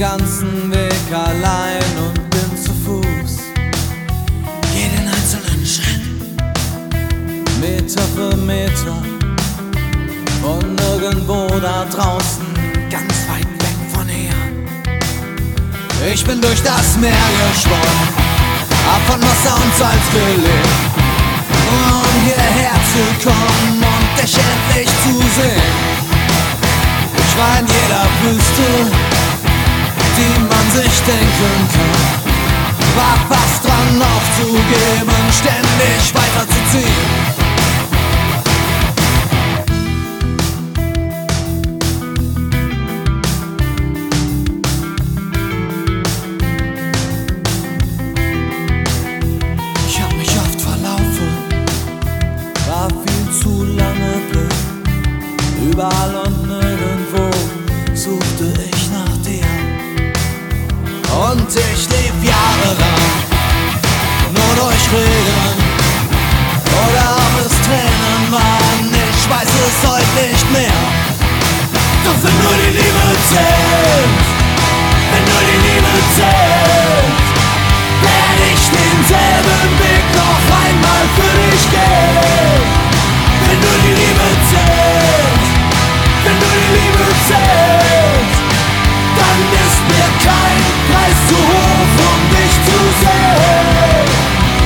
ganzen Weg allein und bin zu Fuß. Jeden einzelnen Schritt, Meter für Meter, von nirgendwo da draußen, ganz weit weg von hier. ich bin durch das Meer geschwommen, hab von Wasser und Salz gelebt, um hierher zu kommen und dich endlich zu sehen. Ich war in jeder Wüste, die man sich denken kann, war fast dran aufzugeben, ständig weiterzuziehen. Ich hab mich oft verlaufen, War viel zu lange blind, überall und nirgendwo suchte ich nach dir. Und ich lief jahrelang nur durch Regen, oder ob es Tränen waren, ich weiß es heute nicht mehr. Doch wenn nur die Liebe zählt, wenn nur die Liebe zählt, werde ich denselben Weg noch einmal für dich gehen. Wenn nur die Liebe zählt, wenn nur die Liebe zählt, dann ist mir kein Preis zu hoch, um dich zu sehen.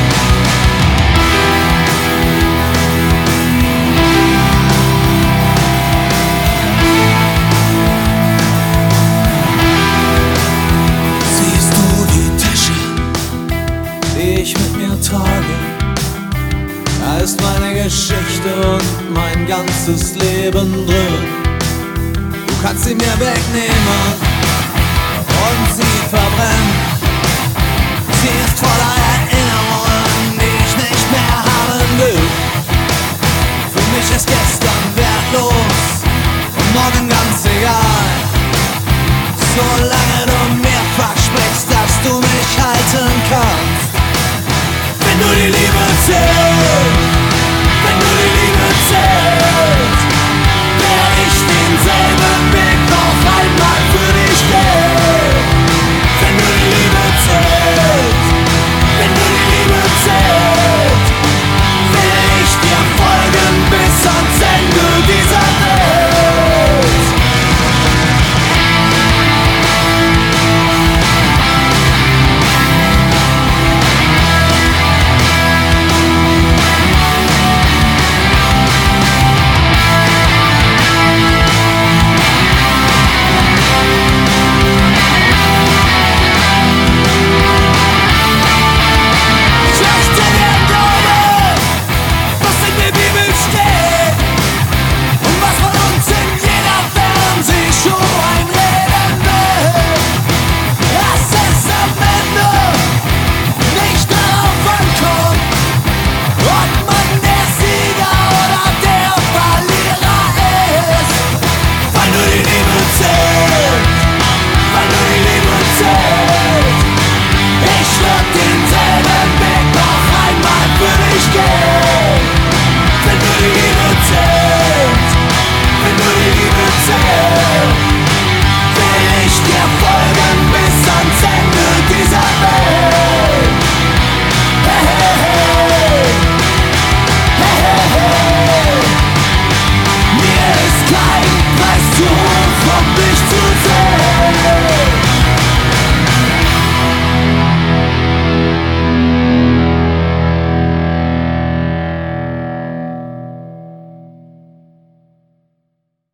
siehst du die Tasche? Die ich mit mir trage, da ist meine Geschichte und mein ganzes Leben drin. Du kannst sie mir wegnehmen und sie verbrennen,